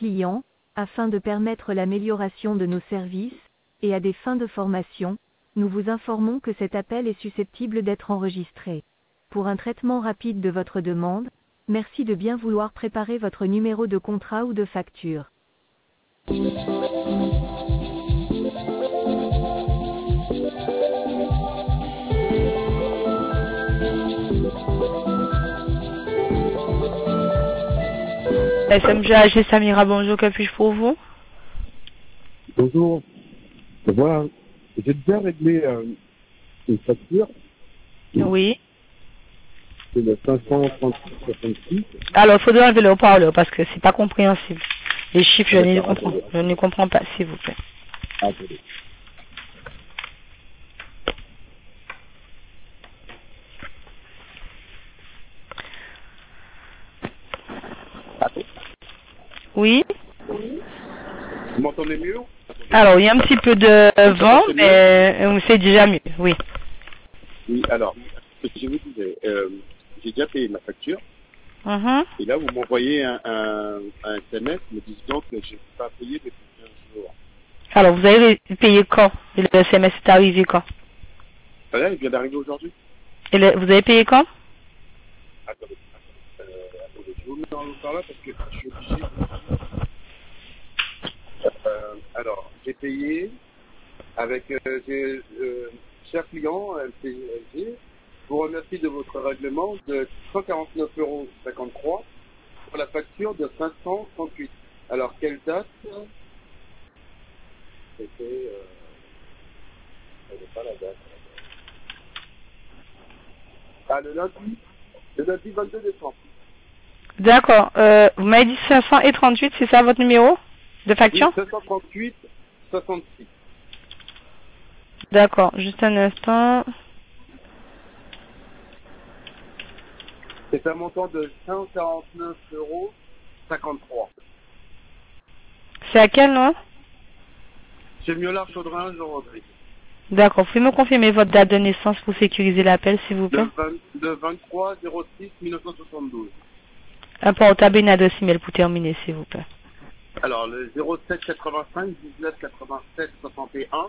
clients, afin de permettre l'amélioration de nos services, et à des fins de formation, nous vous informons que cet appel est susceptible d'être enregistré. Pour un traitement rapide de votre demande, merci de bien vouloir préparer votre numéro de contrat ou de facture. SMGAG Samira, bonjour, que puis-je pour vous? Bonjour. Voilà, j'ai déjà réglé une facture. Oui. C'est le 536. Alors, il faudrait enlever le haut-parleur parce que c'est pas compréhensible. Les chiffres, je ne comprends pas, s'il vous plaît. Attendez. Oui. Vous m'entendez mieux? Alors, il y a un petit peu de vent, mais c'est déjà mieux, oui. Oui, alors, ce que je vous disais, j'ai déjà payé ma facture. Et là, vous m'envoyez un SMS me disant que je ne peux pas payer depuis 15 jours. Alors, vous avez payé quand? Et le SMS est arrivé quand? Là, il vient d'arriver aujourd'hui. Et vous avez payé quand? Attendez, je vous mets dans le parlant parce que je suis obligé. Alors, j'ai payé avec cher client LG. Je vous remercie de votre règlement de 149,53 € pour la facture de 538. Alors, quelle date? C'était... je n'ai pas la date. Ah, le lundi 22 décembre. D'accord. Vous m'avez dit 538, c'est ça votre numéro de facture? Oui, 538, 66. D'accord, juste un instant. C'est un montant de 149,53 €. C'est à quel nom? Chez Miolard Chaudrin, Jean Rodrigue. D'accord, vous pouvez me confirmer votre date de naissance pour sécuriser l'appel, s'il vous plaît? Le 23/06/1972. Un portable et une adresse email pour terminer, s'il vous plaît. Alors, le 07 85 19 87 61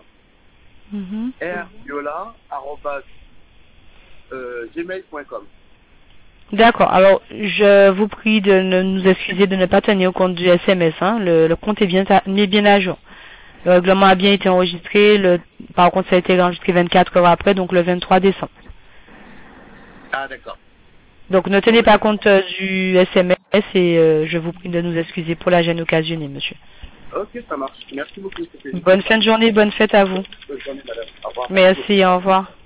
rviola@gmail.com. D'accord, alors je vous prie de nous excuser de ne pas tenir compte du SMS, hein. Le compte est bien à jour. Le règlement a bien été enregistré, par contre ça a été enregistré 24 heures après, donc le 23 décembre. Ah, d'accord. Donc ne tenez pas compte du SMS et je vous prie de nous excuser pour la gêne occasionnée, monsieur. Ok, ça marche. Merci beaucoup. Bonne fin de journée, bonne fête à vous. Bonne journée, madame. Au revoir. Merci, au revoir.